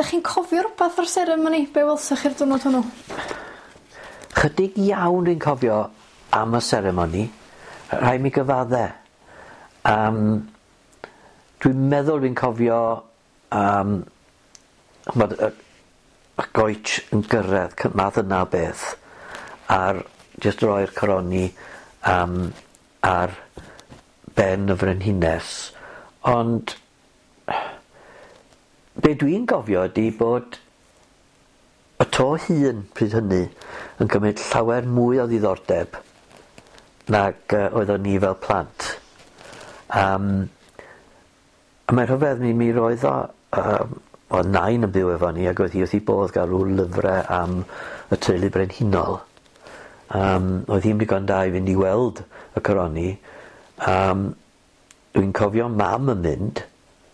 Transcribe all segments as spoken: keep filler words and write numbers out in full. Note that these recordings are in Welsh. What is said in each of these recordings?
Da chi'n cofio rhywbeth o'r seremoni? Be welswch chi'r diwrnod hwnnw? Chydig iawn dwi'n cofio am y seremoni. Rhai mi gyfadde. Um, dwi'n meddwl dwi'n cofio um, bod y, y goets yn gyrraedd math yna beth ar jyst roi'r coroni um, ar ben y frenhines. Ond be dwi'n gofio ydy bod y to hun pryd hynny yn cymryd llawer mwy o ddiddordeb nag uh, oeddwn ni fel plant. Um, a mae'n rhyfedd mi, mi roedd o, um, o nain yn byw efo ni ac oedd hi wrth i bodd gael rhyw lyfrau am y teulu brenhinol. Um, oedd hi'n digon da i fynd i weld y coroni. Um, dwi'n cofio mam yn mynd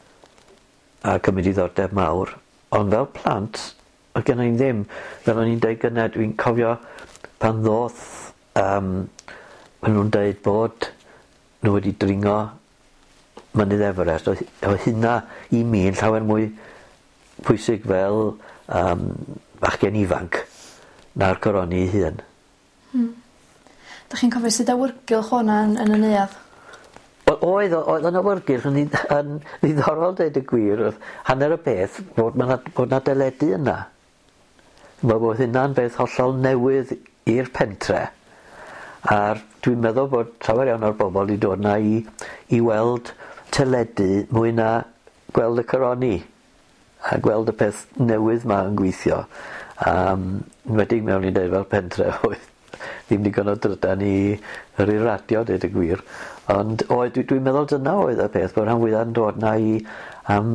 a cymryd diddordeb mawr, ond fel plant, oedd gen i ddim, fel o'n i'n deud gynnau, dwi'n cofio pan ddoth, um, maen nhw'n deud bod nhw wedi dringo mynydd Everest, oedd hynna i mi yn llawer mwy pwysig fel um, bachgen ifanc na'r coroni ei hun. Hmm. Da chi'n cofio sydd awyrgylch hwnna yn, yn y neuadd? Oedd, oedd yn awyrgylch yn, yn ddiddorol dweud y gwir, hanner y beth bod yna bod deledu yna. Mae bod hynna'n beth hollol newydd i'r pentre. A dwi'n meddwl bod llawer iawn o'r bobl wedi dod yna i, i weld teledu mwy na gweld y coroni. A gweld y peth newydd yma yn gweithio. Um, Nwedig mewn i'n dweud fel pentre oedd ddim digon o drydan i yr i'r radio dweud y gwir. Ond oedd, dwi'n dwi meddwl dyna oedd y peth, bod rhan fwyaf yn dod yna i... Um,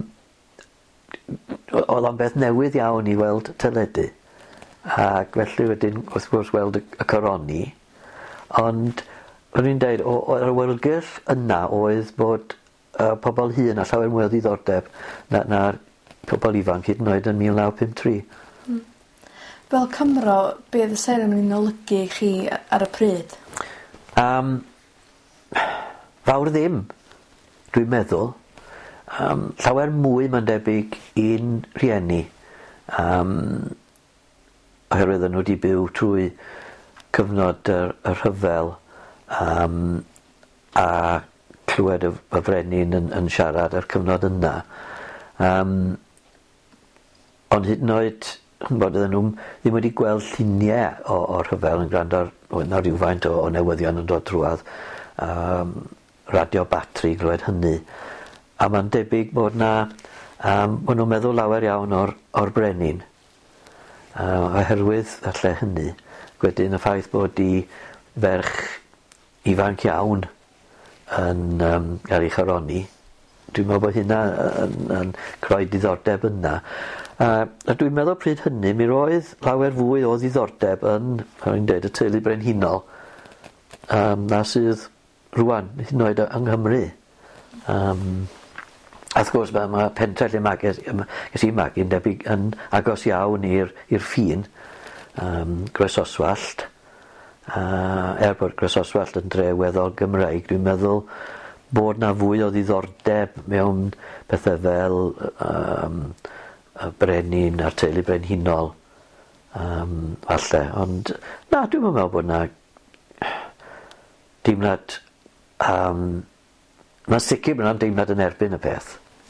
oedd o'n beth newydd iawn i weld teledu. Ac felly wedyn, wrth gwrs, weld y, y coroni. Ond, o'n i'n dweud, o'r awyrgylch yna oedd bod uh, pobl hŷn a llawer mwy o ddiddordeb na'r na pobl ifanc hyd yn oed yn mil naw pump tri. Hmm. Fel Cymro, be oedd y seremoni'n olygu chi ar y pryd? Um, fawr ddim, dwi'n meddwl. Um, llawer mwy mae'n debyg i'n rhieni. Um, oherwydd nhw wedi byw trwy cyfnod yr, yr rhyfel um, a clywed y, y frenin yn, yn siarad ar cyfnod yna. Um, ond hyd yn oed bod ydyn nhw ddim wedi gweld lluniau o, o'r rhyfel yn gwrando ar, na rhywfaint o, o newyddion yn dod drwad. Um, radio batri glywed hynny. A mae'n debyg bod na um, bod nhw'n meddwl lawer iawn o'r, or brenin. Uh, oherwydd alle hynny. Wedyn y ffaith bod i ferch ifanc iawn yn um, ar ei charoni. Dwi'n meddwl bod hynna yn, yn, yn creu diddordeb yna. Uh, a dwi'n meddwl pryd hynny, mi roedd lawer fwy o ddiddordeb yn, pan i'n dweud, y teulu brenhinol. Um, na sydd rwan, hyd yn oed yng Nghymru. Um, a wrth gwrs, mae, mae pentre lle mae ges i magu yn debyg yn agos iawn i'r ffin, um, Gresoswallt. Uh, er bod Gresoswallt yn dre weddol Gymreig, dwi'n meddwl bod na fwy o ddiddordeb mewn pethau fel um, y brenin a'r teulu brenhinol. Um, falle, ond na, dwi'n meddwl bod na deimlad... Um, Mae'n sicr bod yna'n deimlad yn erbyn y peth.